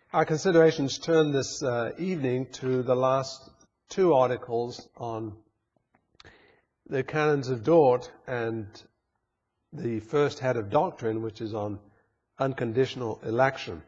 Our considerations turn this evening to the last two articles on the canons of Dort and the first head of doctrine, which is on unconditional election.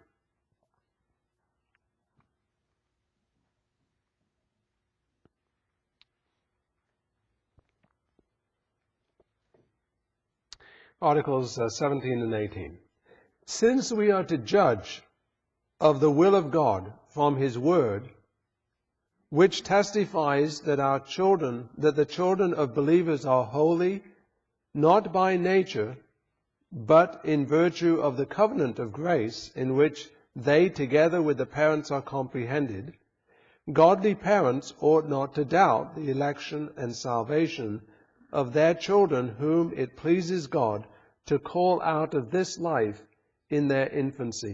Articles 17 and 18. Since we are to judge of the will of God from His Word, which testifies that the children of believers are holy, not by nature, but in virtue of the covenant of grace in which they together with the parents are comprehended, godly parents ought not to doubt the election and salvation of their children whom it pleases God to call out of this life in their infancy.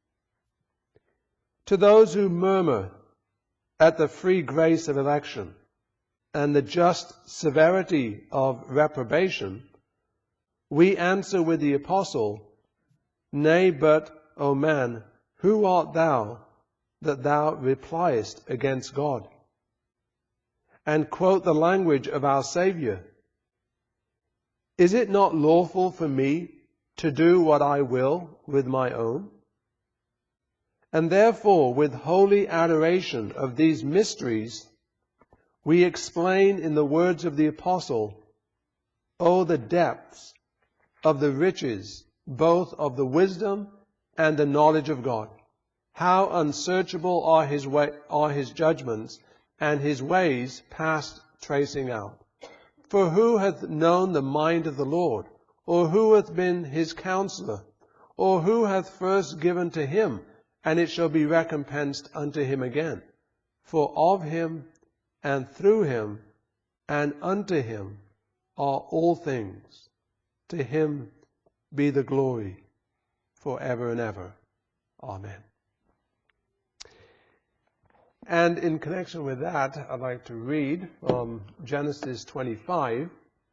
To those who murmur at the free grace of election and the just severity of reprobation, we answer with the Apostle, Nay, but, O man, who art thou that thou repliest against God? And quote the language of our Saviour, Is it not lawful for me to do what I will with my own? And therefore, with holy adoration of these mysteries, we explain in the words of the Apostle, O the depths of the riches, both of the wisdom and the knowledge of God! How unsearchable are His judgments, and His ways past tracing out. For who hath known the mind of the Lord? Or who hath been His counselor? Or who hath first given to Him, and it shall be recompensed unto Him again? For of Him, and through Him, and unto Him are all things. To Him be the glory forever and ever. Amen. And in connection with that, I'd like to read from Genesis 25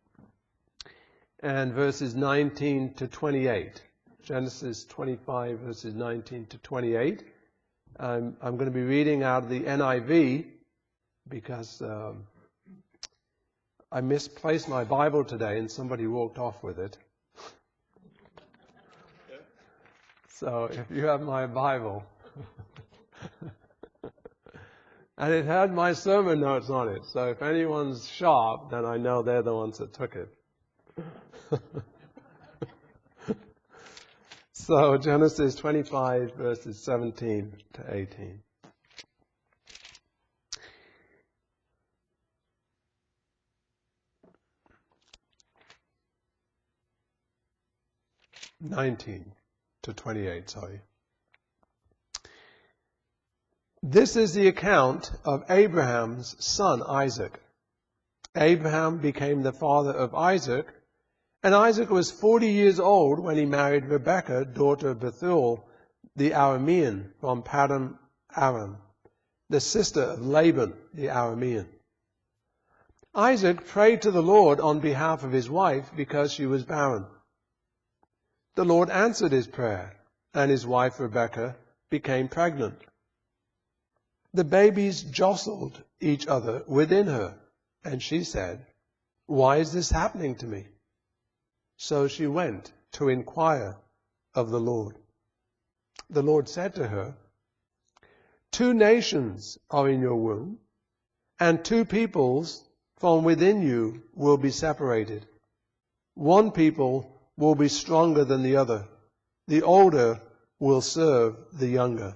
and verses 19 to 28. Genesis 25, verses 19 to 28. I'm going to be reading out of the NIV because I misplaced my Bible today and somebody walked off with it. So if you have my Bible, and it had my sermon notes on it, so if anyone's sharp, then I know they're the ones that took it. So Genesis 25, verses 17 to 18. to 28, sorry. This is the account of Abraham's son Isaac. Abraham became the father of Isaac, and Isaac was 40 years old when he married Rebekah, daughter of Bethuel, the Aramean, from Paddan Aram, the sister of Laban, the Aramean. Isaac prayed to the Lord on behalf of his wife because she was barren. The Lord answered his prayer, and his wife Rebekah became pregnant. The babies jostled each other within her, and she said, Why is this happening to me? So she went to inquire of the Lord. The Lord said to her, 2 nations are in your womb, and 2 peoples from within you will be separated. One people will be stronger than the other. The older will serve the younger.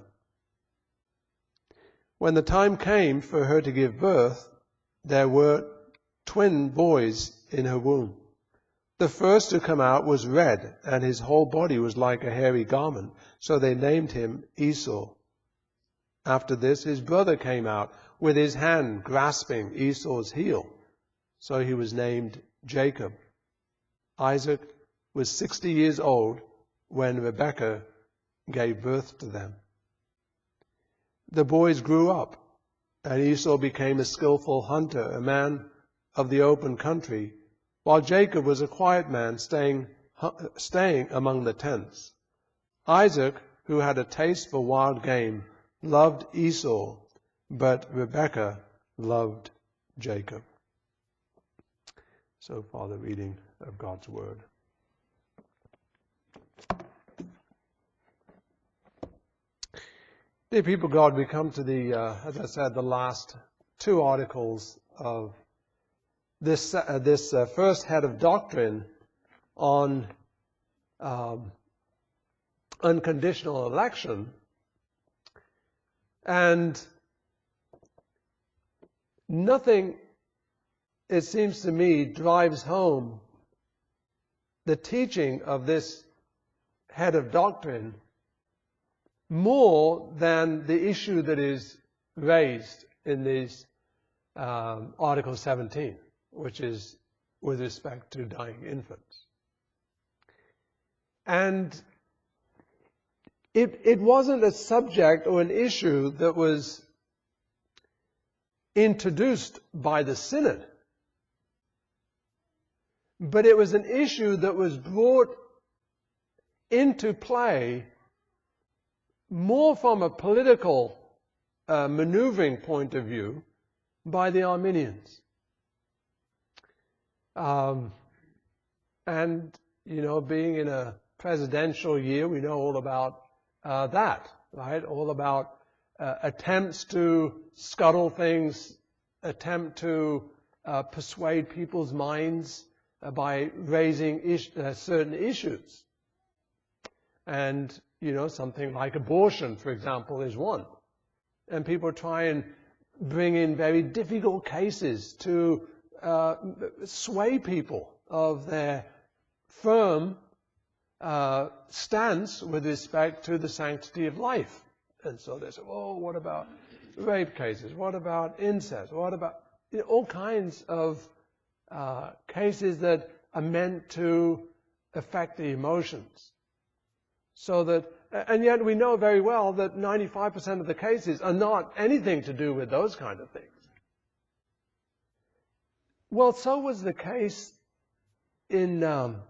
When the time came for her to give birth, there were twin boys in her womb. The first to come out was red, and his whole body was like a hairy garment, so they named him Esau. After this, his brother came out with his hand grasping Esau's heel, so he was named Jacob. Isaac was 60 years old when Rebekah gave birth to them. The boys grew up, and Esau became a skillful hunter, a man of the open country, while Jacob was a quiet man staying among the tents. Isaac who had a taste for wild game, loved Esau, but Rebekah loved Jacob. So far, the reading of God's Word. Dear people of God, we come to the, as I said, the last two articles of this first head of doctrine on unconditional election. And nothing, it seems to me, drives home the teaching of this head of doctrine more than the issue that is raised in these Article 17, which is with respect to dying infants. And it wasn't a subject or an issue that was introduced by the Synod, but it was an issue that was brought into play more from a political maneuvering point of view by the Arminians. And, you know, being in a presidential year, we know all about that, right? All about attempts to scuttle things, attempt to persuade people's minds by raising certain issues. And, you know, something like abortion, for example, is one. And people try and bring in very difficult cases to sway people of their firm stance with respect to the sanctity of life. And so they say, oh, what about rape cases? What about incest? What about all kinds of cases that are meant to affect the emotions? So that, and yet we know very well that 95% of the cases are not anything to do with those kind of things. Well, so was the case in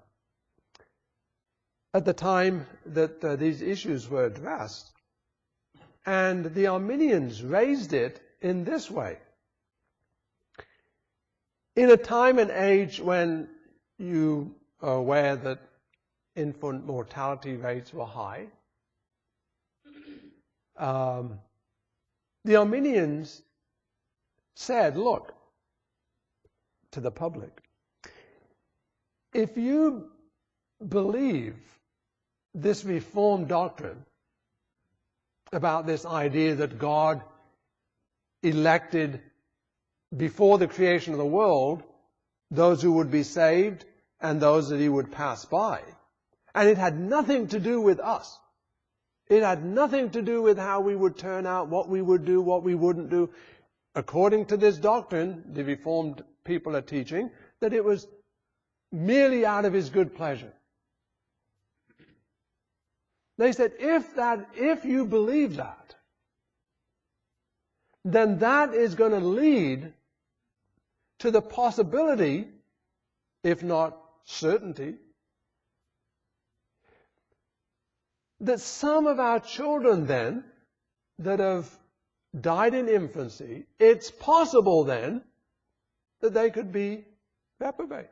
at the time that these issues were addressed. And the Arminians raised it in this way. In a time and age when you are aware that infant mortality rates were high, the Arminians said, look, to the public, if you believe this Reformed doctrine about this idea that God elected before the creation of the world those who would be saved and those that he would pass by, and it had nothing to do with us. It had nothing to do with how we would turn out, what we would do, what we wouldn't do. According to this doctrine, the Reformed people are teaching that it was merely out of his good pleasure. They said, if you believe that, then that is going to lead to the possibility, if not certainty, that some of our children then that have died in infancy, it's possible then that they could be reprobate.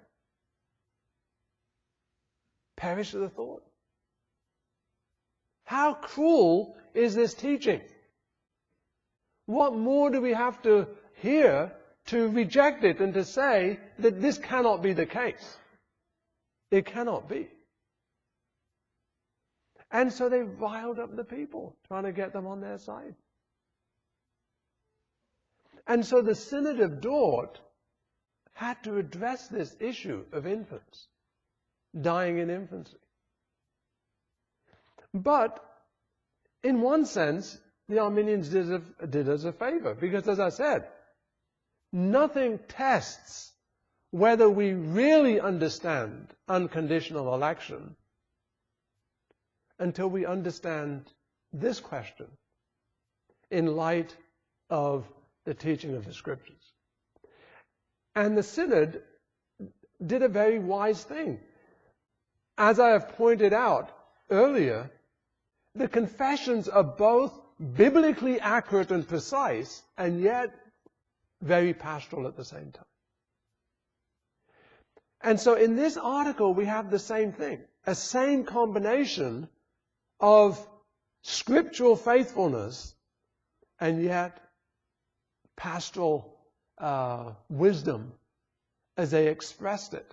Perish the thought. How cruel is this teaching? What more do we have to hear to reject it and to say that this cannot be the case? It cannot be. And so they riled up the people, trying to get them on their side. And so the Synod of Dort had to address this issue of infants dying in infancy. But in one sense, the Arminians did us a favor, because as I said, nothing tests whether we really understand unconditional election until we understand this question in light of the teaching of the Scriptures. And the Synod did a very wise thing. As I have pointed out earlier, the confessions are both biblically accurate and precise, and yet very pastoral at the same time. And so in this article, we have the same thing, a same combination of scriptural faithfulness and yet pastoral wisdom as they expressed it.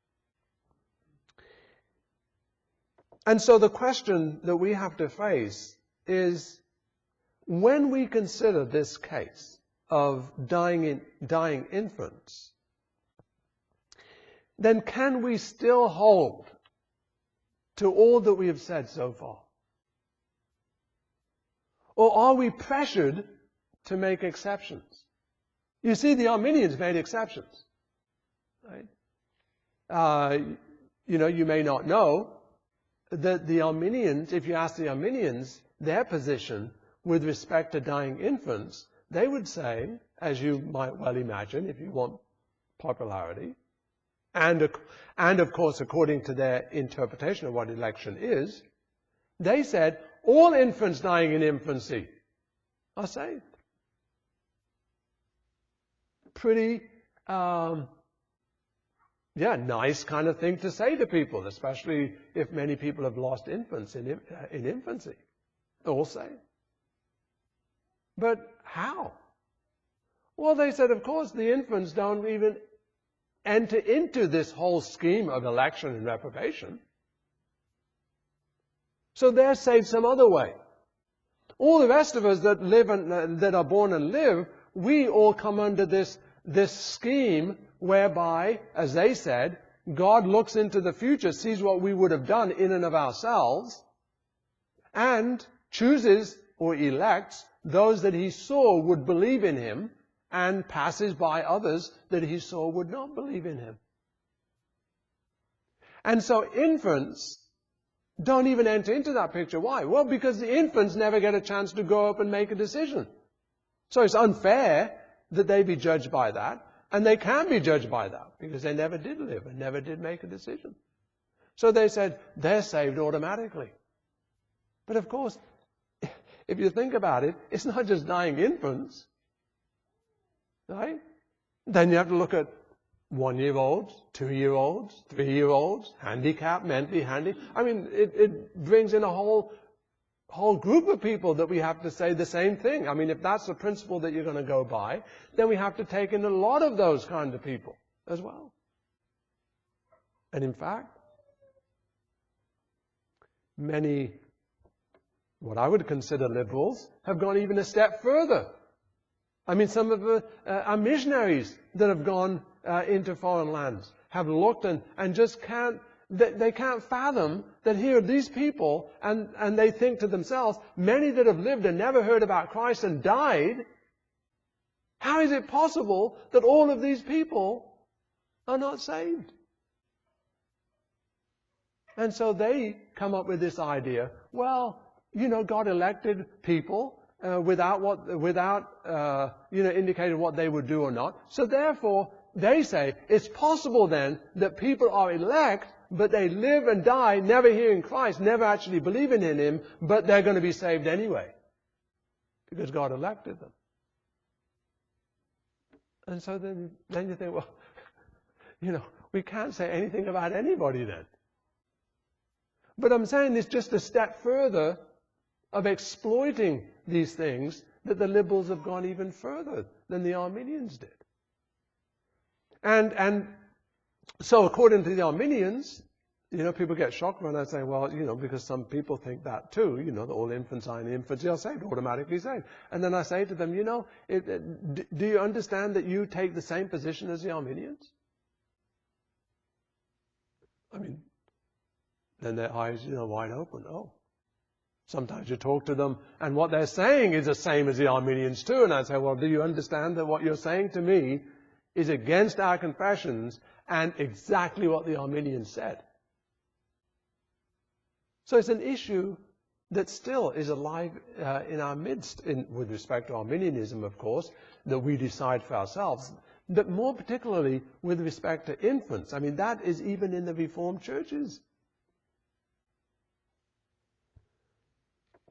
And so the question that we have to face is, when we consider this case of dying infants, then can we still hold to all that we have said so far? Or are we pressured to make exceptions? You see, the Arminians made exceptions. Right? You may not know that the Arminians, if you ask the Arminians their position with respect to dying infants, they would say, as you might well imagine if you want popularity, and of course according to their interpretation of what election is, they said all infants dying in infancy are saved. Pretty nice kind of thing to say to people, especially if many people have lost infants in infancy. All saved. But how? Well, they said, of course, the infants don't even enter into this whole scheme of election and reprobation. So they're saved some other way. All the rest of us that live and that are born and live, we all come under this scheme whereby, as they said, God looks into the future, sees what we would have done in and of ourselves, and chooses or elects those that he saw would believe in him, and passes by others that he saw would not believe in him. And so infants don't even enter into that picture. Why? Well, because the infants never get a chance to go up and make a decision. So it's unfair that they be judged by that, and they can be judged by that, because they never did live and never did make a decision. So they said they're saved automatically. But of course, if you think about it, it's not just dying infants, right? Then you have to look at 1-year-olds, 2-year-olds, 3-year-olds, handicapped, mentally handicapped. I mean, it brings in a whole group of people that we have to say the same thing. I mean, if that's the principle that you're going to go by, then we have to take in a lot of those kind of people as well. And in fact, many, what I would consider liberals, have gone even a step further. I mean, some of our missionaries that have gone into foreign lands have looked and just can't, they can't fathom that here are these people, and they think to themselves, many that have lived and never heard about Christ and died, how is it possible that all of these people are not saved? And so they come up with this idea, well, God elected people without indicating what they would do or not. So therefore, they say, it's possible then that people are elect, but they live and die never hearing Christ, never actually believing in him, but they're going to be saved anyway, because God elected them. And so then you think, well, we can't say anything about anybody then. But I'm saying it's just a step further of exploiting these things, that the liberals have gone even further than the Arminians did. And so according to the Arminians, people get shocked when I say, well, because some people think that too, that all infants are in infancy are saved, automatically saved. And then I say to them, do you understand that you take the same position as the Arminians? I mean, then their eyes, wide open. Oh. Sometimes you talk to them, and what they're saying is the same as the Arminians too. And I say, well, do you understand that what you're saying to me is against our confessions and exactly what the Arminians said? So it's an issue that still is alive in our midst, with respect to Arminianism, of course, that we decide for ourselves. But more particularly with respect to infants. I mean, that is even in the Reformed churches.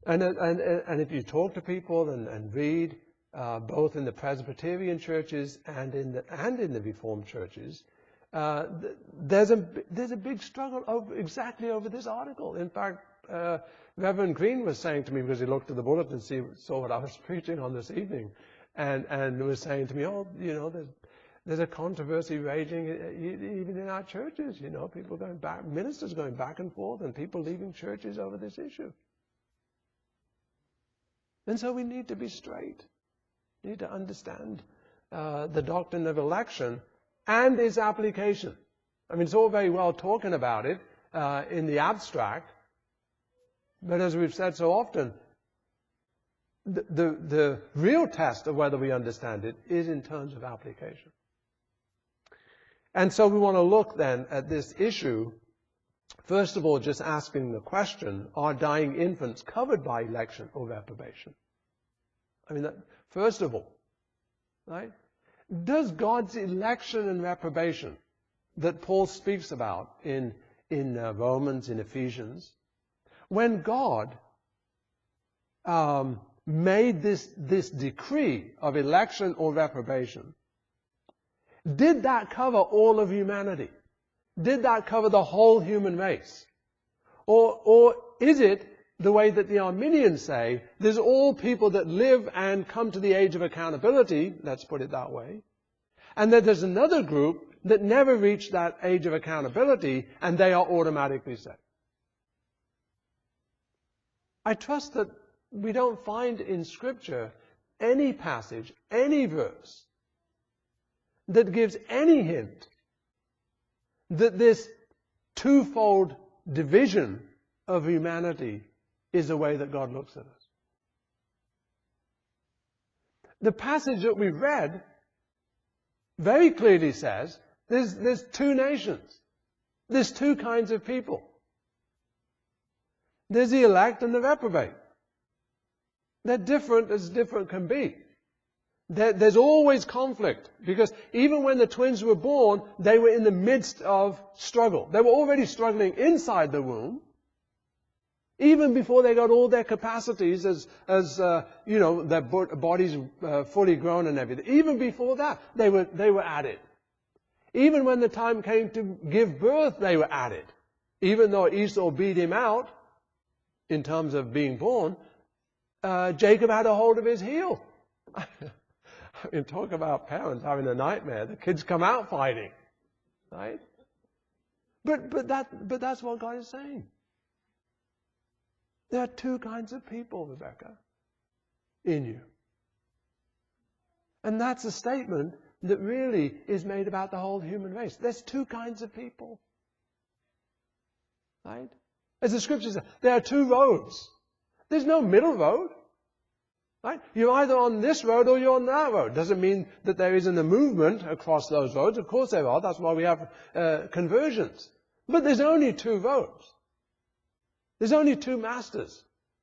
And if you talk to people and read, both in the Presbyterian churches and in the Reformed churches, there's a big struggle exactly over this article. In fact, Reverend Green was saying to me, because he looked at the bulletin and saw what I was preaching on this evening, and was saying to me, there's a controversy raging even in our churches. People going back, ministers going back and forth, and people leaving churches over this issue. And so we need to be straight. We need to understand the doctrine of election and its application. I mean, it's all very well talking about it in the abstract, but as we've said so often, the real test of whether we understand it is in terms of application. And so we want to look then at this issue, first of all, just asking the question, are dying infants covered by election or reprobation? I mean, first of all, right? Does God's election and reprobation that Paul speaks about in Romans, in Ephesians, when God made this decree of election or reprobation, did that cover all of humanity? Did that cover the whole human race? Or is it the way that the Arminians say, there's all people that live and come to the age of accountability, let's put it that way, and that there's another group that never reach that age of accountability, and they are automatically saved? I trust that we don't find in Scripture any passage, any verse, that gives any hint that this twofold division of humanity is the way that God looks at us. The passage that we read very clearly says there's two nations. There's two kinds of people. There's the elect and the reprobate. They're different as different can be. There's always conflict, because even when the twins were born, they were in the midst of struggle. They were already struggling inside the womb, even before they got all their capacities as their bodies fully grown and everything. Even before that, they were at it. Even when the time came to give birth, they were at it. Even though Esau beat him out in terms of being born, Jacob had a hold of his heel. I mean, talk about parents having a nightmare. The kids come out fighting, right? But that's what God is saying. There are two kinds of people, Rebecca, in you. And that's a statement that really is made about the whole human race. There's two kinds of people, right? As the Scripture says, there are two roads. There's no middle road. Right? You're either on this road or you're on that road. Doesn't mean that there isn't a movement across those roads. Of course there are. That's why we have conversions. But there's only two roads. There's only two masters.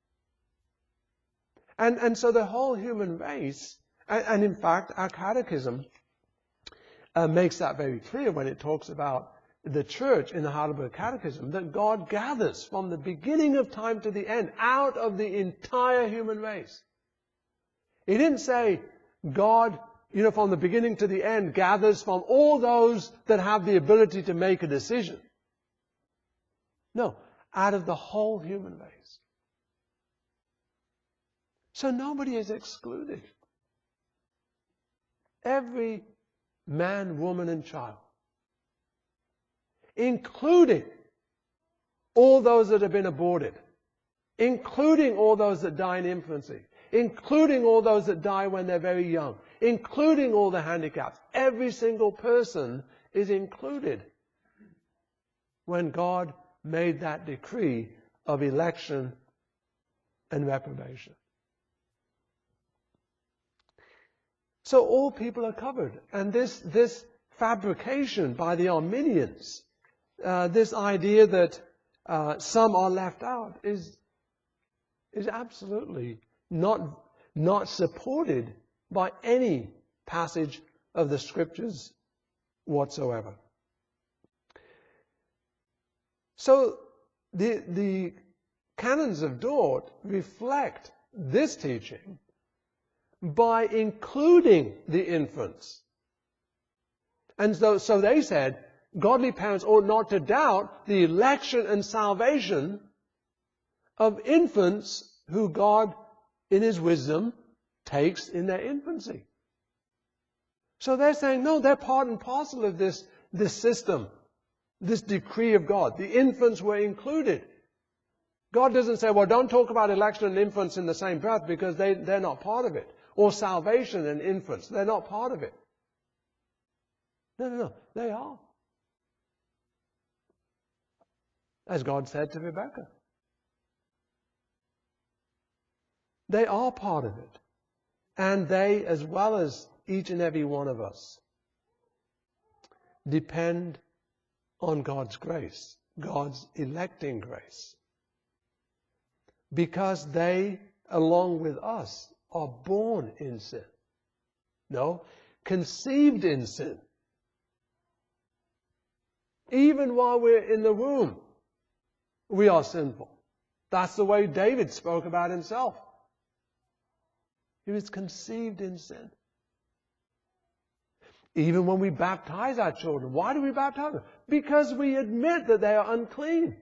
And so the whole human race, and in fact our catechism makes that very clear when it talks about the church in the Heidelberg Catechism, that God gathers from the beginning of time to the end out of the entire human race. He didn't say God, from the beginning to the end, gathers from all those that have the ability to make a decision. No, out of the whole human race. So nobody is excluded. Every man, woman, and child, including all those that have been aborted, including all those that die in infancy, including all those that die when they're very young, including all the handicaps. Every single person is included when God made that decree of election and reprobation. So all people are covered. And this fabrication by the Arminians, this idea that some are left out, is absolutely not supported by any passage of the Scriptures whatsoever. So the canons of Dort reflect this teaching by including the infants. And so they said, godly parents ought not to doubt the election and salvation of infants who God, in His wisdom, takes in their infancy. So they're saying, no, they're part and parcel of this system, this decree of God. The infants were included. God doesn't say, well, don't talk about election and infants in the same breath because they're not part of it. Or salvation and infants, they're not part of it. No, they are. As God said to Rebekah. They are part of it. And they, as well as each and every one of us, depend on God's grace, God's electing grace. Because they, along with us, are born in sin. No, conceived in sin. Even while we're in the womb, we are sinful. That's the way David spoke about himself. He was conceived in sin. Even when we baptize our children, why do we baptize them? Because we admit that they are unclean.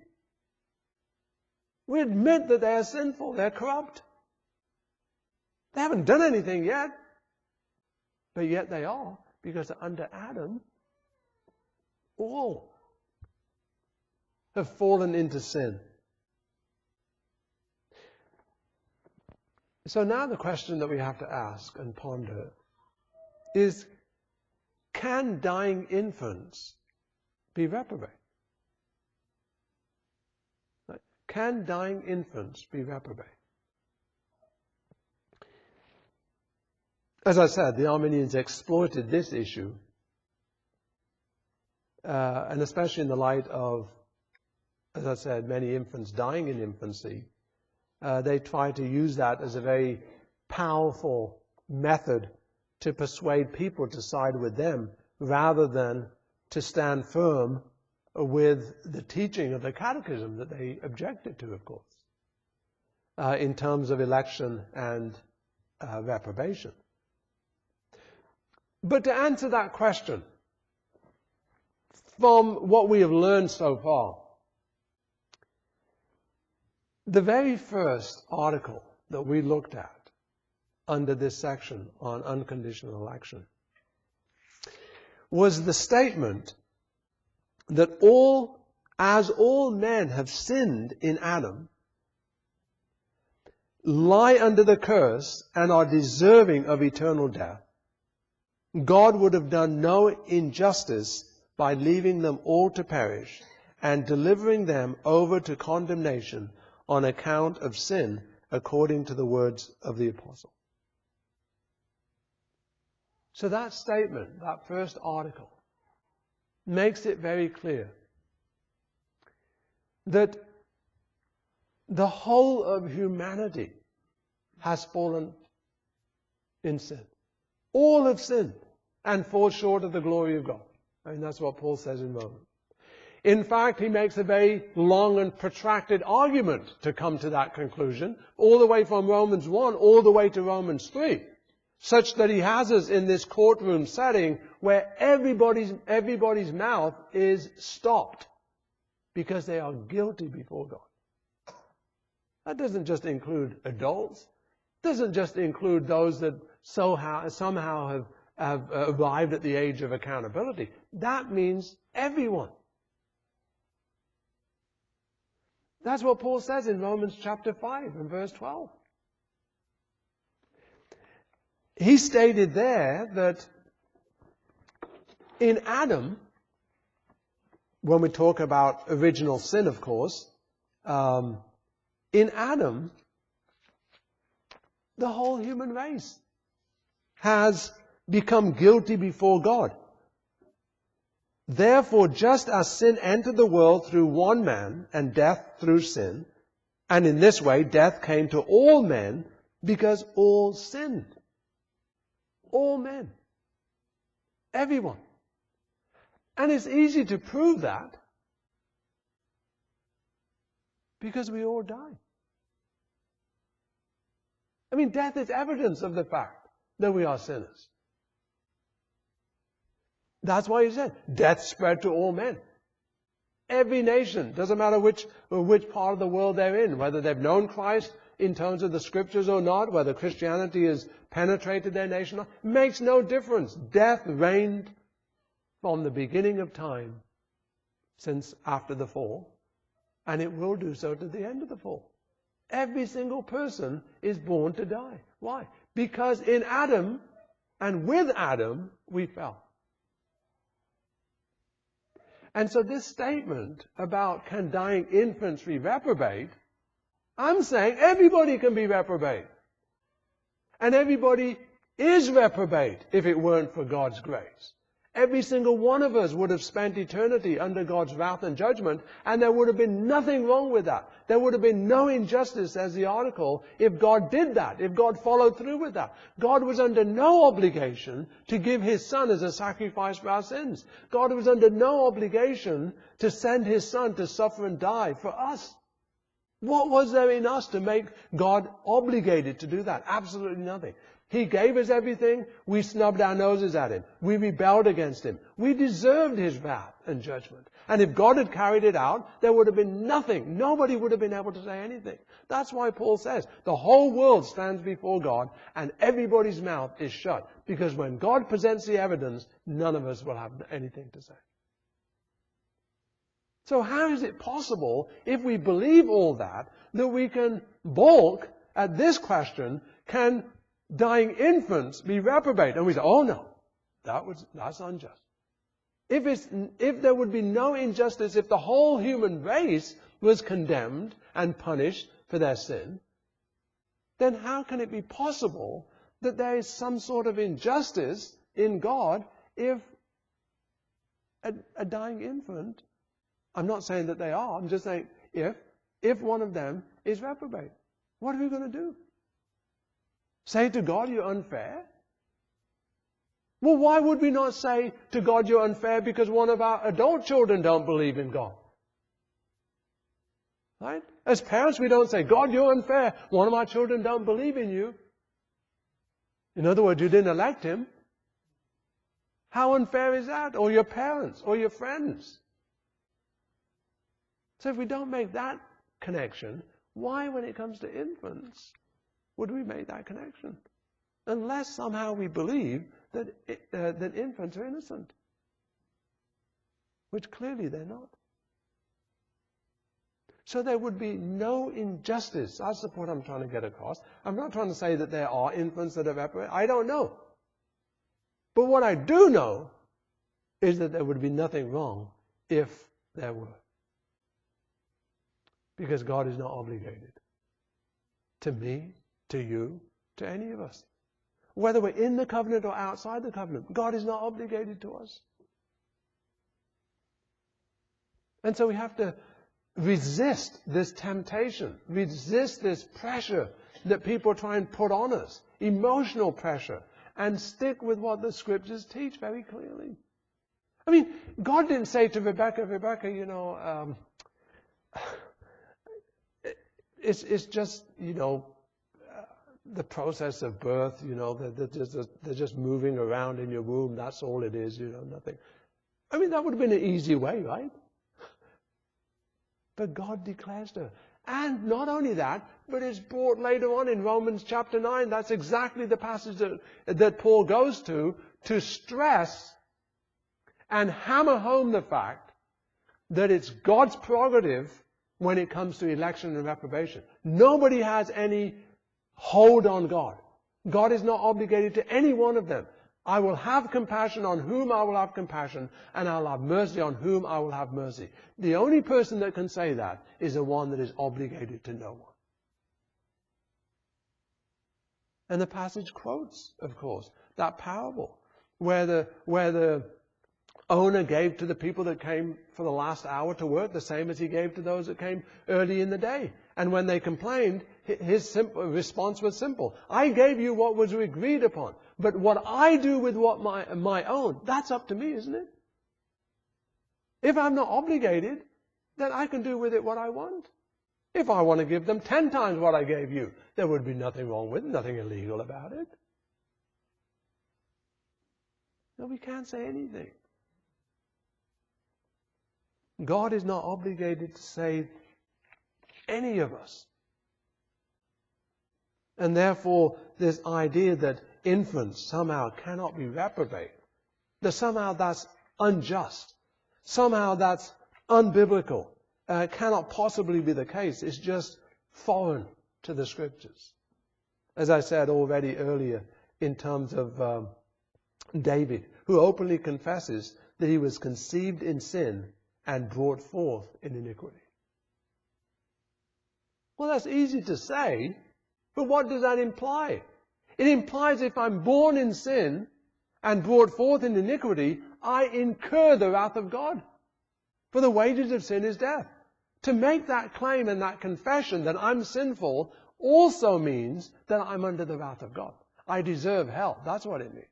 We admit that they are sinful, they're corrupt. They haven't done anything yet, but yet they are, because under Adam, all have fallen into sin. So now the question that we have to ask and ponder is, can dying infants be reprobate? Can dying infants be reprobate? As I said, the Arminians exploited this issue, and especially in the light of, as I said, many infants dying in infancy, they tried to use that as a very powerful method to persuade people to side with them rather than to stand firm with the teaching of the Catechism that they objected to, of course, in terms of election and reprobation. But to answer that question, from what we have learned so far, the very first article that we looked at under this section on unconditional election was the statement that as all men have sinned in Adam, lie under the curse and are deserving of eternal death, God would have done no injustice by leaving them all to perish and delivering them over to condemnation on account of sin, according to the words of the apostle. So that statement, that first article, makes it very clear that the whole of humanity has fallen in sin. All have sinned and fall short of the glory of God. I mean, that's what Paul says in Romans. In fact, he makes a very long and protracted argument to come to that conclusion, all the way from Romans 1 all the way to Romans 3, such that he has us in this courtroom setting where everybody's mouth is stopped because they are guilty before God. That doesn't just include adults. It doesn't just include those that somehow have arrived at the age of accountability. That means everyone. That's what Paul says in Romans chapter 5 and verse 12. He stated there that in Adam, when we talk about original sin, of course, in Adam, the whole human race has become guilty before God. Therefore, just as sin entered the world through one man and death through sin, and in this way death came to all men because all sinned. All men. Everyone. And it's easy to prove that because we all die. I mean, death is evidence of the fact that we are sinners. That's why he said, death spread to all men. Every nation, doesn't matter which part of the world they're in, whether they've known Christ in terms of the scriptures or not, whether Christianity has penetrated their nation or not, makes no difference. Death reigned from the beginning of time, since after the fall, and it will do so to the end of the fall. Every single person is born to die. Why? Because in Adam and with Adam, we fell. And so this statement about can dying infants be reprobate, I'm saying everybody can be reprobate. And everybody is reprobate if it weren't for God's grace. Every single one of us would have spent eternity under God's wrath and judgment, and there would have been nothing wrong with that. There would have been no injustice, says the article, if God did that, if God followed through with that. God was under no obligation to give His Son as a sacrifice for our sins. God was under no obligation to send His Son to suffer and die for us. What was there in us to make God obligated to do that? Absolutely nothing. He gave us everything. We snubbed our noses at Him. We rebelled against Him. We deserved His wrath and judgment. And if God had carried it out, there would have been nothing. Nobody would have been able to say anything. That's why Paul says the whole world stands before God and everybody's mouth is shut. Because when God presents the evidence, none of us will have anything to say. So how is it possible, if we believe all that we can balk at this question, can dying infants be reprobate? And we say, oh no, that's unjust. If there would be no injustice, if the whole human race was condemned and punished for their sin, then how can it be possible that there is some sort of injustice in God if a dying infant, I'm not saying that they are, I'm just saying if one of them is reprobate, what are we going to do? Say to God, you're unfair? Well, why would we not say to God, you're unfair because one of our adult children don't believe in God? Right? As parents, we don't say, God, you're unfair. One of our children don't believe in you. In other words, you didn't elect him. How unfair is that? Or your parents, or your friends. So if we don't make that connection, why, when it comes to infants, would we make that connection? Unless somehow we believe that infants are innocent, which clearly they're not. So there would be no injustice. That's the point I'm trying to get across. I'm not trying to say that there are infants that are reprobate. I don't know. But what I do know is that there would be nothing wrong if there were. Because God is not obligated to me, to you, to any of us. Whether we're in the covenant or outside the covenant, God is not obligated to us. And so we have to resist this temptation, resist this pressure that people try and put on us, emotional pressure, and stick with what the scriptures teach very clearly. I mean, God didn't say to Rebecca, it's just, the process of birth, they're just moving around in your womb. That's all it is, nothing. I mean, that would have been an easy way, right? But God declares to her. And not only that, but it's brought later on in Romans chapter 9. That's exactly the passage that Paul goes to stress and hammer home the fact that it's God's prerogative when it comes to election and reprobation. Nobody has any hold on God. God is not obligated to any one of them. I will have compassion on whom I will have compassion, and I'll have mercy on whom I will have mercy. The only person that can say that is the one that is obligated to no one. And the passage quotes, of course, that parable where the owner gave to the people that came for the last hour to work the same as he gave to those that came early in the day. And when they complained, his response was simple. I gave you what was agreed upon. But what I do with what my own, that's up to me, isn't it? If I'm not obligated, then I can do with it what I want. If I want to give them 10 times what I gave you, there would be nothing wrong with it, nothing illegal about it. No, we can't say anything. God is not obligated to save any of us. And therefore, this idea that infants somehow cannot be reprobate, that somehow that's unjust, somehow that's unbiblical, cannot possibly be the case, is just foreign to the Scriptures. As I said already earlier, in terms of David, who openly confesses that he was conceived in sin and brought forth in iniquity. Well, that's easy to say, but what does that imply? It implies if I'm born in sin and brought forth in iniquity, I incur the wrath of God. For the wages of sin is death. To make that claim and that confession that I'm sinful also means that I'm under the wrath of God. I deserve hell. That's what it means.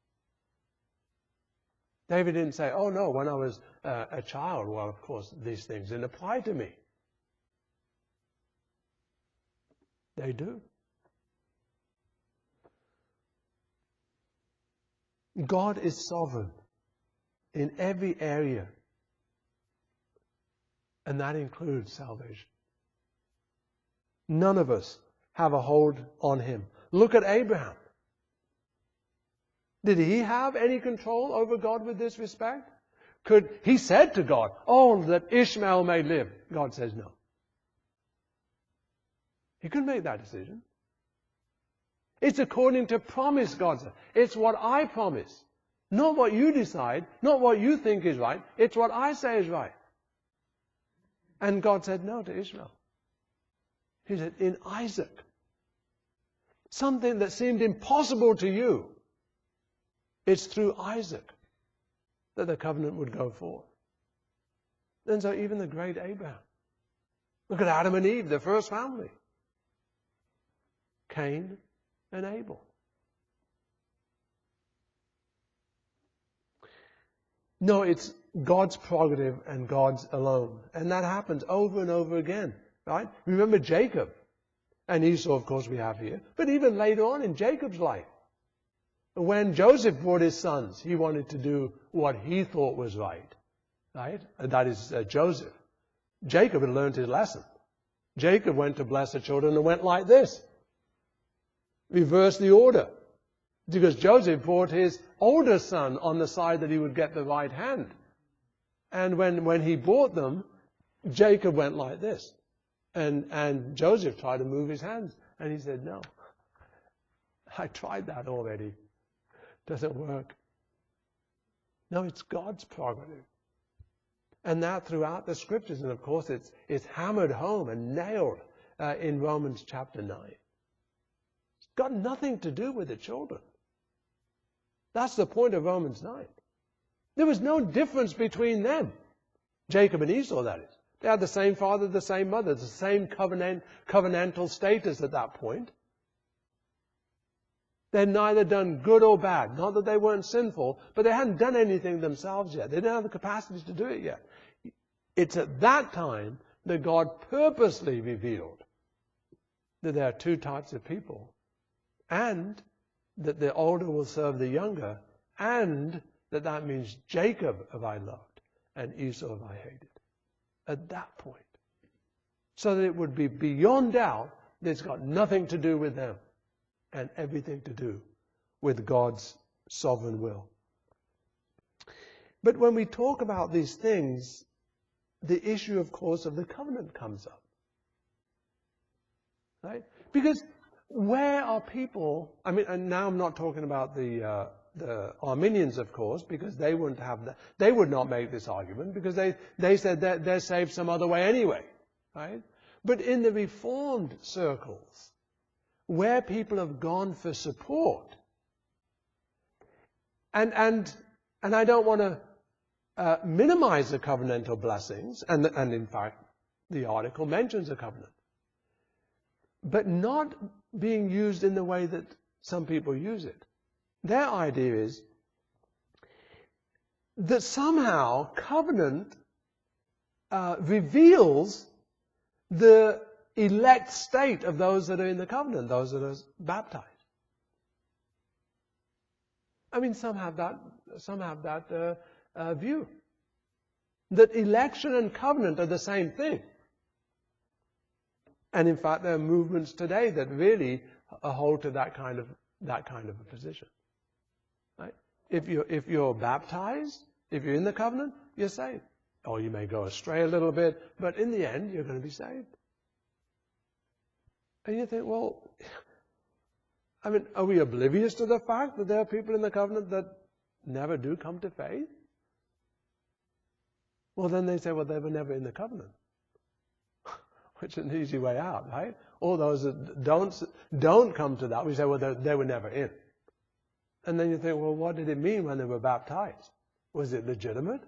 David didn't say, oh no, when I was a child, well, of course, these things didn't apply to me. They do. God is sovereign in every area, and that includes salvation. None of us have a hold on him. Look at Abraham. Did he have any control over God with this respect? He said to God, oh, that Ishmael may live. God says no. He couldn't make that decision. It's according to promise, God said. It's what I promise. Not what you decide, not what you think is right. It's what I say is right. And God said no to Ishmael. He said, in Isaac. Something that seemed impossible to you. It's through Isaac that the covenant would go forth. And so even the great Abraham. Look at Adam and Eve, the first family. Cain and Abel. No, it's God's prerogative and God's alone. And that happens over and over again. Right? Remember Jacob. And Esau, of course, we have here. But even later on in Jacob's life. When Joseph brought his sons, he wanted to do what he thought was right. Right? And that is Joseph. Jacob had learned his lesson. Jacob went to bless the children and went like this. Reversed the order. Because Joseph brought his older son on the side that he would get the right hand. And when he brought them, Jacob went like this. And Joseph tried to move his hands. And he said, no. I tried that already. Doesn't work. No, it's God's prerogative. And that throughout the Scriptures. And of course, it's hammered home and nailed in Romans chapter 9. It's got nothing to do with the children. That's the point of Romans 9. There was no difference between them. Jacob and Esau, that is. They had the same father, the same mother, the same covenantal status at that point. They had neither done good or bad. Not that they weren't sinful, but they hadn't done anything themselves yet. They didn't have the capacity to do it yet. It's at that time that God purposely revealed that there are two types of people, and that the older will serve the younger, and that means Jacob have I loved, and Esau have I hated. At that point. So that it would be beyond doubt that it's got nothing to do with them, and everything to do with God's sovereign will. But when we talk about these things, the issue, of course, of the covenant comes up. Right? Because where are people, and now I'm not talking about the Arminians, of course, because they wouldn't have that. They would not make this argument because they said that they're saved some other way anyway. Right? But in the Reformed circles, where people have gone for support, and I don't want to minimize the covenantal blessings, and in fact, the article mentions a covenant, but not being used in the way that some people use it. Their idea is that somehow covenant reveals the elect state of those that are in the covenant, those that are baptized. I mean, some have that view. That election and covenant are the same thing. And in fact, there are movements today that really hold to that kind of a position. Right? If you're baptized, if you're in the covenant, you're saved. Or you may go astray a little bit, but in the end, you're going to be saved. And you think, well, I mean, are we oblivious to the fact that there are people in the covenant that never do come to faith? Well, then they say, well, they were never in the covenant. Which is an easy way out, right? All those that don't come to that, we say, well, they were never in. And then you think, well, what did it mean when they were baptized? Was it legitimate?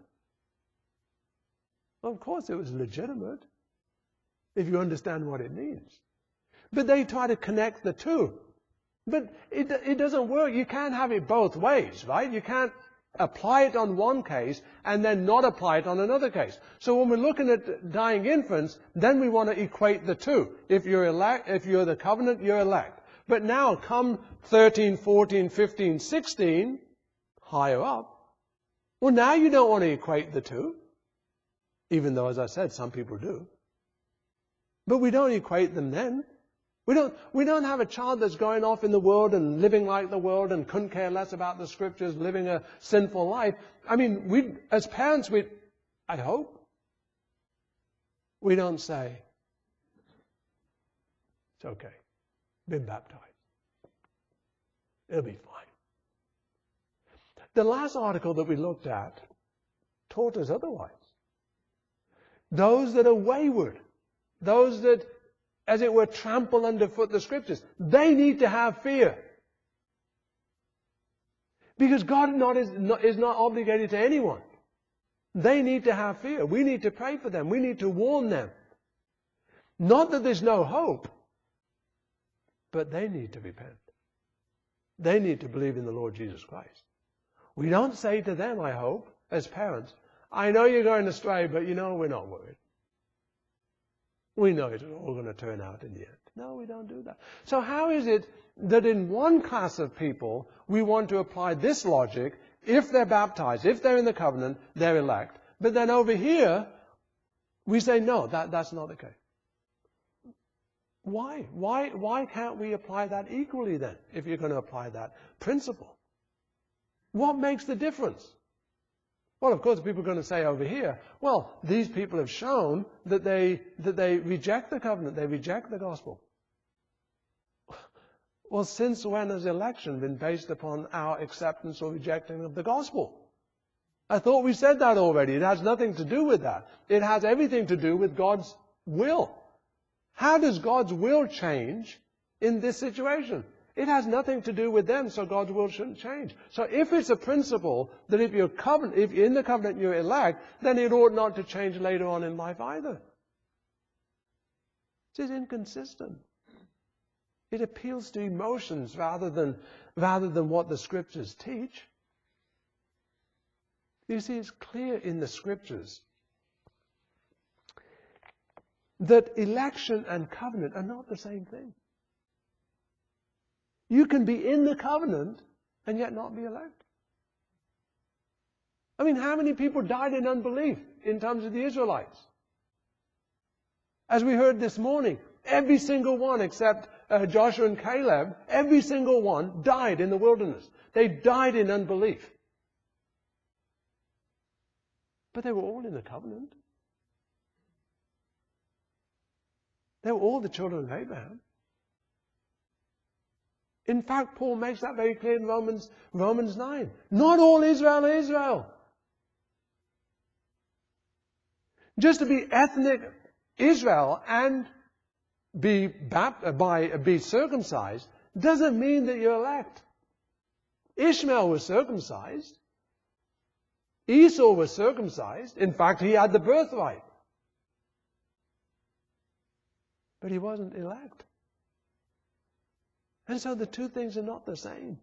Well, of course it was legitimate, if you understand what it means. But they try to connect the two. But it doesn't work. You can't have it both ways, right? You can't apply it on one case and then not apply it on another case. So when we're looking at dying infants, then we want to equate the two. If you're the covenant, you're elect. But now come 13, 14, 15, 16, higher up, well, now you don't want to equate the two. Even though, as I said, some people do. But we don't equate them then. We don't have a child that's going off in the world and living like the world and couldn't care less about the scriptures, living a sinful life. I mean, as parents, I hope, we don't say, it's okay, been baptized. It'll be fine. The last article that we looked at taught us otherwise. Those that are wayward, those that, as it were, trample underfoot the scriptures, they need to have fear. Because God is not obligated to anyone. They need to have fear. We need to pray for them. We need to warn them. Not that there's no hope, but they need to repent. They need to believe in the Lord Jesus Christ. We don't say to them, I hope, as parents, I know you're going astray, but you know, we're not worried. We know it's all going to turn out in the end. No, we don't do that. So how is it that in one class of people, we want to apply this logic, if they're baptized, if they're in the covenant, they're elect. But then over here, we say, no, that's not the case. Why? Why can't we apply that equally then, if you're going to apply that principle? What makes the difference? Well, of course, people are going to say over here, well, these people have shown that they reject the covenant, they reject the gospel. Well, since when has election been based upon our acceptance or rejecting of the gospel? I thought we said that already. It has nothing to do with that. It has everything to do with God's will. How does God's will change in this situation? It has nothing to do with them, so God's will shouldn't change. So if it's a principle that if you're in the covenant you're elect, then it ought not to change later on in life either. It's inconsistent. It appeals to emotions rather than what the scriptures teach. You see, it's clear in the scriptures that election and covenant are not the same thing. You can be in the covenant and yet not be elect. I mean, how many people died in unbelief in terms of the Israelites? As we heard this morning, every single one except Joshua and Caleb, every single one died in the wilderness. They died in unbelief. But they were all in the covenant. They were all the children of Abraham. In fact, Paul makes that very clear in Romans 9. Not all Israel are Israel. Just to be ethnic Israel and be circumcised doesn't mean that you're elect. Ishmael was circumcised. Esau was circumcised. In fact, he had the birthright. But he wasn't elect. And so the two things are not the same.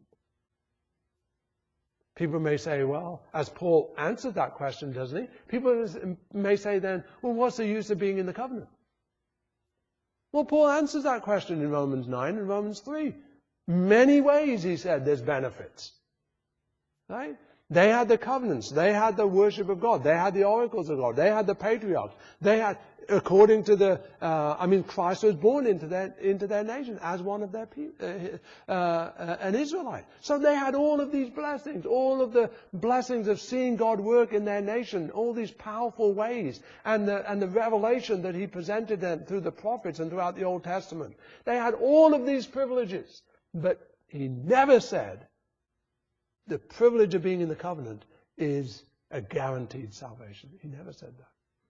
People may say, well, as Paul answered that question, doesn't he? People may say then, well, what's the use of being in the covenant? Well, Paul answers that question in Romans 9 and Romans 3. Many ways, he said, there's benefits. Right? They had the covenants. They had the worship of God. They had the oracles of God. They had the patriarchs. They had, according to the, Christ was born into their nation as one of their people, an Israelite. So they had all of these blessings, all of the blessings of seeing God work in their nation, all these powerful ways, and the revelation that He presented them through the prophets and throughout the Old Testament. They had all of these privileges, but He never said the privilege of being in the covenant is a guaranteed salvation. He never said that.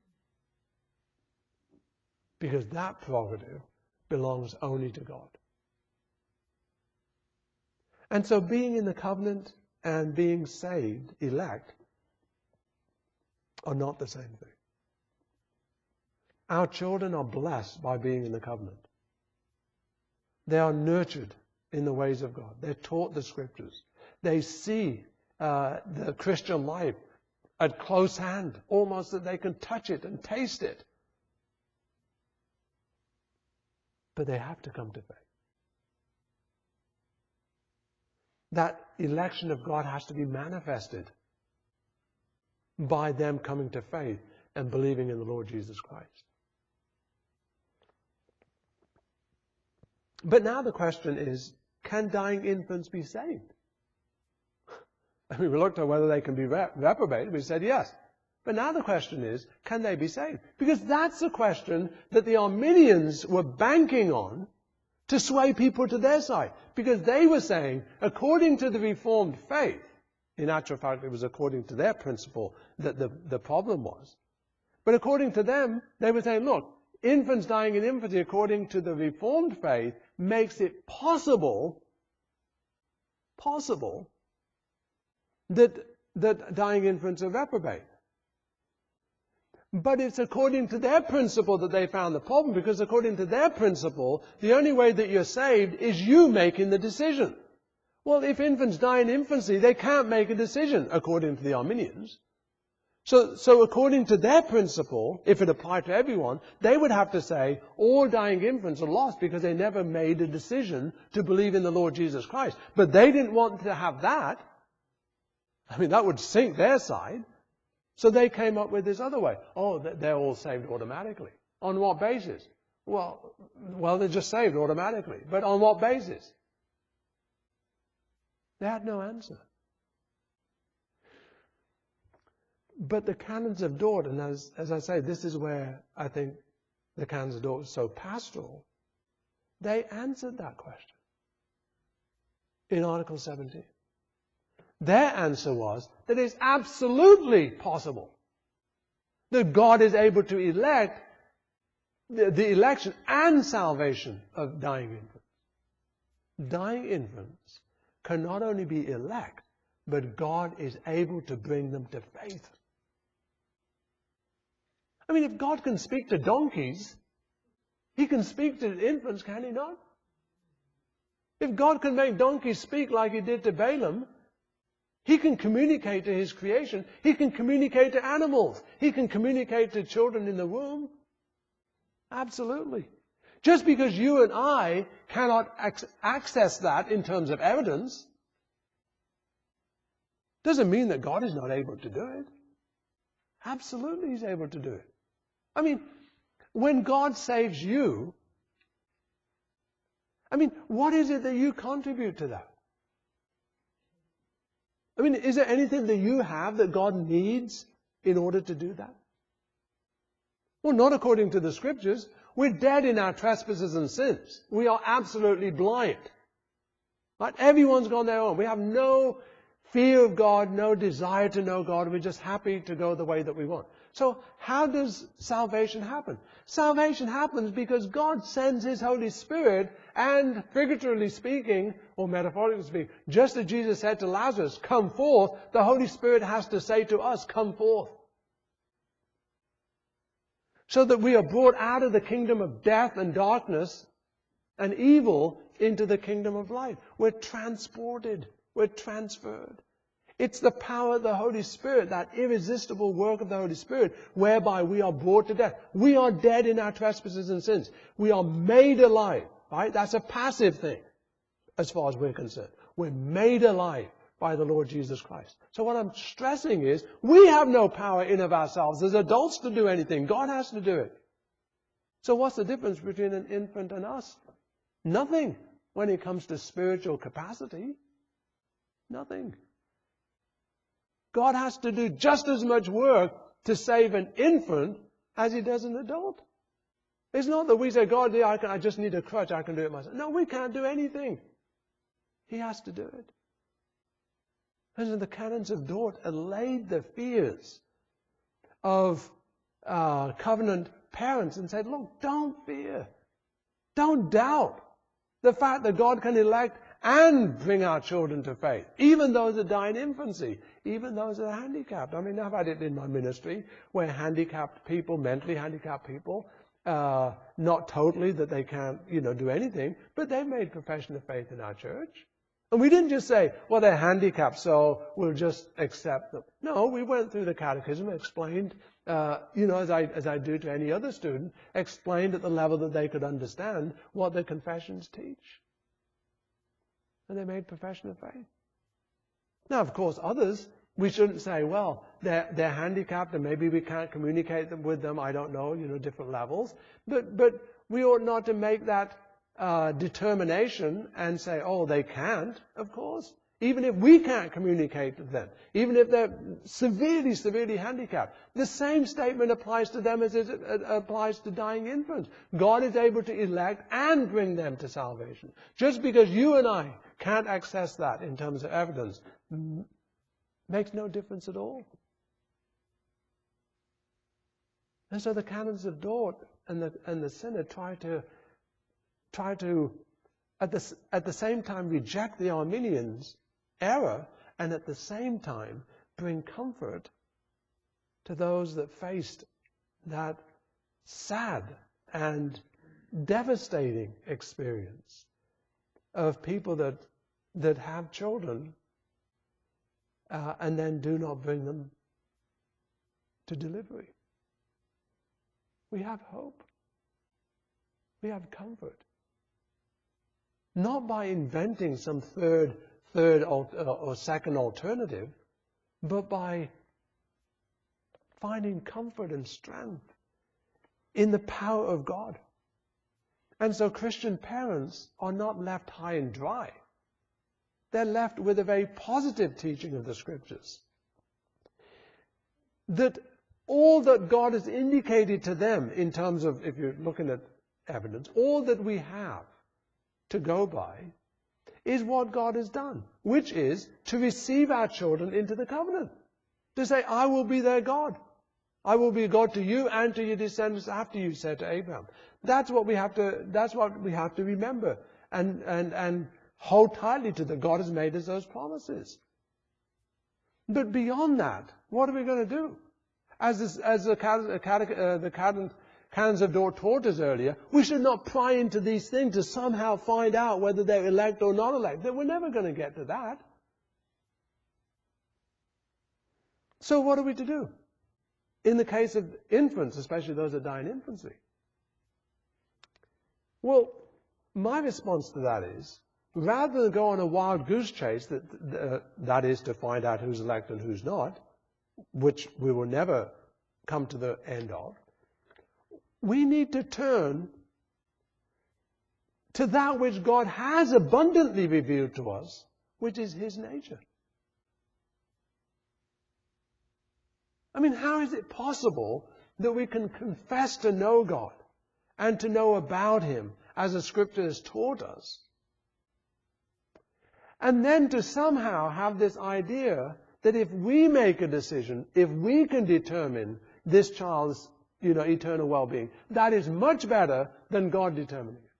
Because that prerogative belongs only to God. And so being in the covenant and being saved, elect, are not the same thing. Our children are blessed by being in the covenant. They are nurtured in the ways of God. They're taught the Scriptures. They see the Christian life at close hand, almost that they can touch it and taste it. But they have to come to faith. That election of God has to be manifested by them coming to faith and believing in the Lord Jesus Christ. But now the question is, can dying infants be saved? We looked at whether they can be reprobated. We said yes. But now the question is, can they be saved? Because that's the question that the Arminians were banking on to sway people to their side. Because they were saying, according to the Reformed faith, in actual fact it was according to their principle that the problem was. But according to them, they were saying, look, infants dying in infancy according to the Reformed faith makes it possible that dying infants are reprobate. But it's according to their principle that they found the problem, because according to their principle, the only way that you're saved is you making the decision. Well, if infants die in infancy, they can't make a decision, according to the Arminians. So according to their principle, if it applied to everyone, they would have to say all dying infants are lost because they never made a decision to believe in the Lord Jesus Christ. But they didn't want to have that. That would sink their side. So they came up with this other way. Oh, they're all saved automatically. On what basis? Well, they're just saved automatically. But on what basis? They had no answer. But the Canons of Dort, and as I say, this is where I think the Canons of Dort was so pastoral, they answered that question in Article 17. Their answer was that it's absolutely possible that God is able to elect the election and salvation of dying infants. Dying infants can not only be elect, but God is able to bring them to faith. If God can speak to donkeys, He can speak to infants, can He not? If God can make donkeys speak like He did to Balaam, He can communicate to His creation. He can communicate to animals. He can communicate to children in the womb. Absolutely. Just because you and I cannot access that in terms of evidence, doesn't mean that God is not able to do it. Absolutely He's able to do it. When God saves you, what is it that you contribute to that? Is there anything that you have that God needs in order to do that? Well, not according to the Scriptures. We're dead in our trespasses and sins. We are absolutely blind. Right? Everyone's gone their own. We have no fear of God, no desire to know God. We're just happy to go the way that we want. So how does salvation happen? Salvation happens because God sends His Holy Spirit, and figuratively speaking, or metaphorically speaking, just as Jesus said to Lazarus, come forth, the Holy Spirit has to say to us, come forth. So that we are brought out of the kingdom of death and darkness and evil into the kingdom of light. We're transported. We're transferred. It's the power of the Holy Spirit, that irresistible work of the Holy Spirit, whereby we are brought to death. We are dead in our trespasses and sins. We are made alive, right? That's a passive thing, as far as we're concerned. We're made alive by the Lord Jesus Christ. So what I'm stressing is, we have no power in of ourselves as adults to do anything. God has to do it. So what's the difference between an infant and us? Nothing when it comes to spiritual capacity. Nothing. God has to do just as much work to save an infant as He does an adult. It's not that we say, God, yeah, I just need a crutch, I can do it myself. No, we can't do anything. He has to do it. And so the canons of Dort allayed the fears of covenant parents and said, look, don't fear. Don't doubt the fact that God can elect and bring our children to faith, even those that die in infancy, even those that are handicapped. I mean, I've had it in my ministry where handicapped people, mentally handicapped people, not totally that they can't, do anything, but they've made profession of faith in our church. And we didn't just say, well, they're handicapped, so we'll just accept them. No, we went through the catechism, explained, as I do to any other student, explained at the level that they could understand what the confessions teach. And they made profession of faith. Now, of course, others, we shouldn't say, well, they're handicapped and maybe we can't communicate with them, I don't know, different levels. But we ought not to make that determination and say, oh, they can't, of course. Even if we can't communicate with them, even if they're severely, severely handicapped, the same statement applies to them as it applies to dying infants. God is able to elect and bring them to salvation. Just because you and I can't access that in terms of evidence makes no difference at all. And so the canons of Dort and the Synod try to at the same time reject the Arminians' error and at the same time bring comfort to those that faced that sad and devastating experience of people that have children and then do not bring them to delivery. We have hope. We have comfort. Not by inventing some third or second alternative, but by finding comfort and strength in the power of God. And so Christian parents are not left high and dry. They're left with a very positive teaching of the Scriptures. That all that God has indicated to them in terms of, if you're looking at evidence, all that we have to go by is what God has done, which is to receive our children into the covenant. To say, I will be their God. I will be God to you and to your descendants after you, said to Abraham. That's what we have to remember and hold tightly to, that God has made us those promises. But beyond that, what are we going to do? As the Canons of Dort taught us earlier, we should not pry into these things to somehow find out whether they're elect or not elect. We're never going to get to that. So what are we to do? In the case of infants, especially those that die in infancy. Well, my response to that is, rather than go on a wild goose chase, that is to find out who's elect and who's not, which we will never come to the end of, we need to turn to that which God has abundantly revealed to us, which is His nature. I mean, how is it possible that we can confess to know God and to know about Him as the Scripture has taught us, and then to somehow have this idea that if we make a decision, if we can determine this child's eternal well-being, that is much better than God determining it.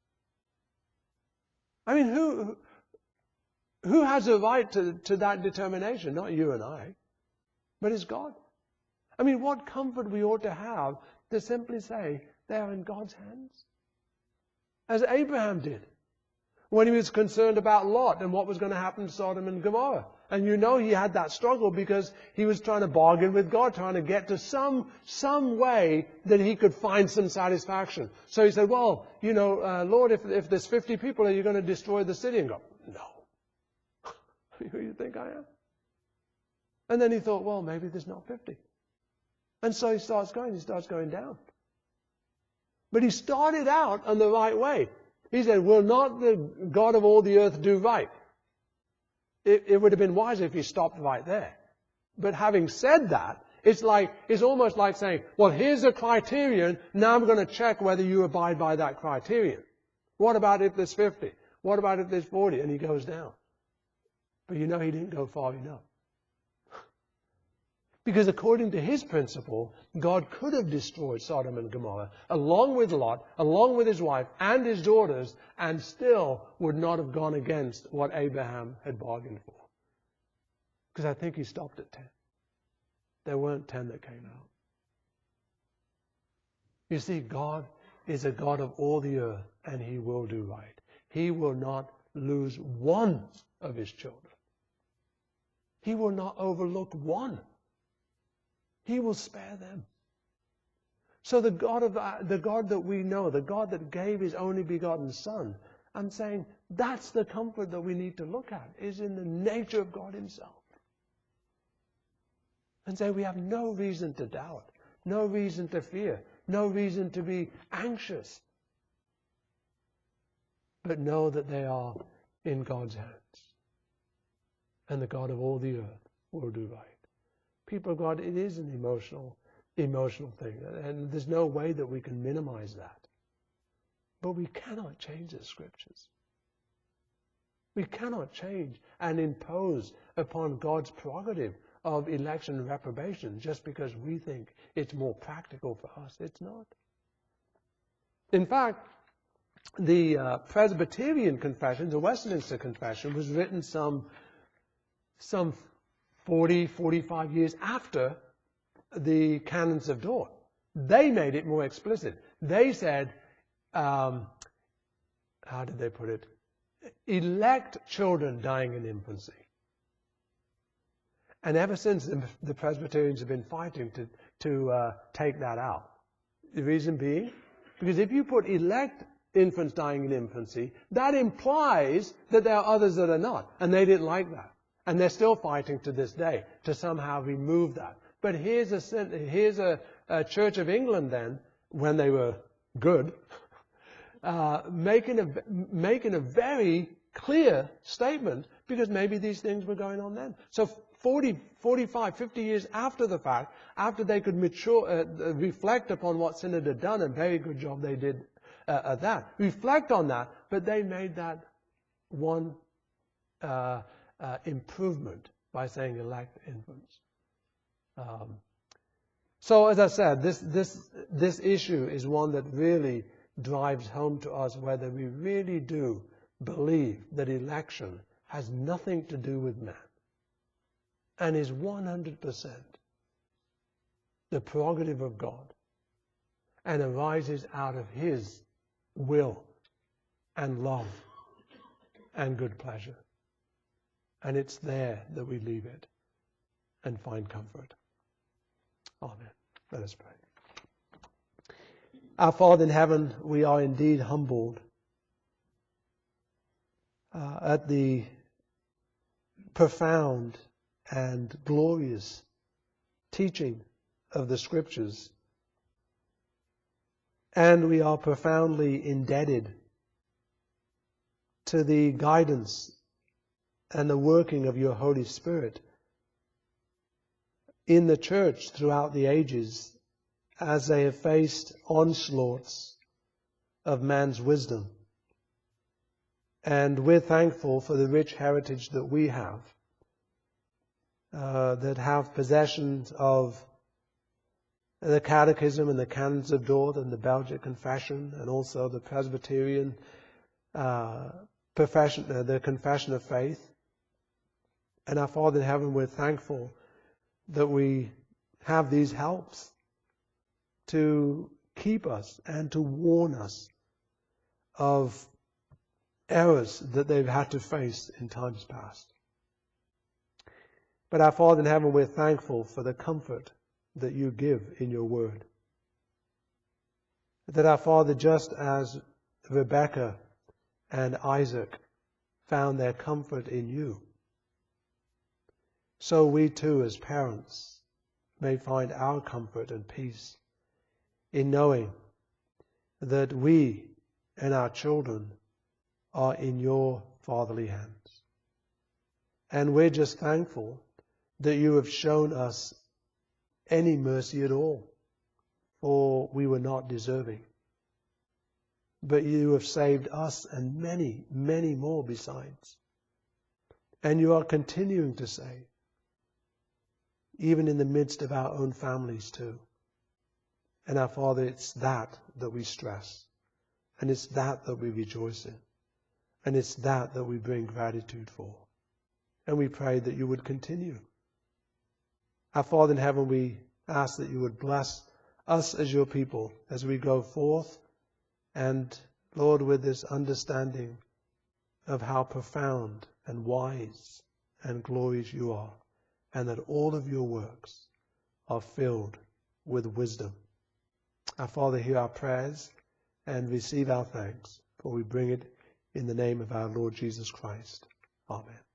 I mean, who has a right to that determination? Not you and I, but it's God. I mean, what comfort we ought to have to simply say, they are in God's hands. As Abraham did when he was concerned about Lot and what was going to happen to Sodom and Gomorrah. And you know he had that struggle because he was trying to bargain with God, trying to get to some way that he could find some satisfaction. So he said, well, Lord, if there's 50 people, are you going to destroy the city? And God, no. Who do you think I am? And then he thought, well, maybe there's not 50. And so he starts going down. But he started out on the right way. He said, will not the God of all the earth do right? It would have been wiser if he stopped right there. But having said that, it's almost like saying, well, here's a criterion, now I'm going to check whether you abide by that criterion. What about if there's 50? What about if there's 40? And he goes down. But he didn't go far enough. Because according to his principle, God could have destroyed Sodom and Gomorrah along with Lot, along with his wife and his daughters, and still would not have gone against what Abraham had bargained for. Because I think he stopped at 10. There weren't 10 that came out. You see, God is a God of all the earth, and he will do right. He will not lose one of his children. He will not overlook one. He will spare them. So the God that we know, the God that gave his only begotten Son, I'm saying that's the comfort that we need to look at, is in the nature of God himself. And say we have no reason to doubt, no reason to fear, no reason to be anxious, but know that they are in God's hands. And the God of all the earth will do right. People of God, it is an emotional thing. And there's no way that we can minimize that. But we cannot change the Scriptures. We cannot change and impose upon God's prerogative of election and reprobation just because we think it's more practical for us. It's not. In fact, the Presbyterian Confession, the Westminster Confession, was written some 40, 45 years after the Canons of Dort. They made it more explicit. They said, how did they put it? Elect children dying in infancy. And ever since, the Presbyterians have been fighting to take that out. The reason being, because if you put elect infants dying in infancy, that implies that there are others that are not. And they didn't like that. And they're still fighting to this day to somehow remove that. But here's a Church of England then, when they were good, making a very clear statement, because maybe these things were going on then. So 40, 45, 50 years after the fact, after they could reflect upon what Synod had done, a very good job they did at that. Reflect on that, but they made that one improvement by saying elect infants. So as I said, this issue is one that really drives home to us whether we really do believe that election has nothing to do with man and is 100% the prerogative of God and arises out of his will and love and good pleasure. And it's there that we leave it and find comfort. Amen. Let us pray. Our Father in heaven, we are indeed humbled at the profound and glorious teaching of the Scriptures. And we are profoundly indebted to the guidance and the working of your Holy Spirit in the church throughout the ages as they have faced onslaughts of man's wisdom. And we're thankful for the rich heritage that we have, that have possessions of the Catechism and the Canons of Dort and the Belgic Confession, and also the Presbyterian profession, the Confession of Faith. And our Father in heaven, we're thankful that we have these helps to keep us and to warn us of errors that they've had to face in times past. But our Father in heaven, we're thankful for the comfort that you give in your word. That our Father, just as Rebekah and Isaac found their comfort in you, so we too as parents may find our comfort and peace in knowing that we and our children are in your fatherly hands. And we're just thankful that you have shown us any mercy at all, for we were not deserving. But you have saved us and many, many more besides. And you are continuing to save, even in the midst of our own families too. And our Father, it's that we stress. And it's that we rejoice in. And it's that we bring gratitude for. And we pray that you would continue. Our Father in heaven, we ask that you would bless us as your people as we go forth. And Lord, with this understanding of how profound and wise and glorious you are, and that all of your works are filled with wisdom. Our Father, hear our prayers and receive our thanks, for we bring it in the name of our Lord Jesus Christ. Amen.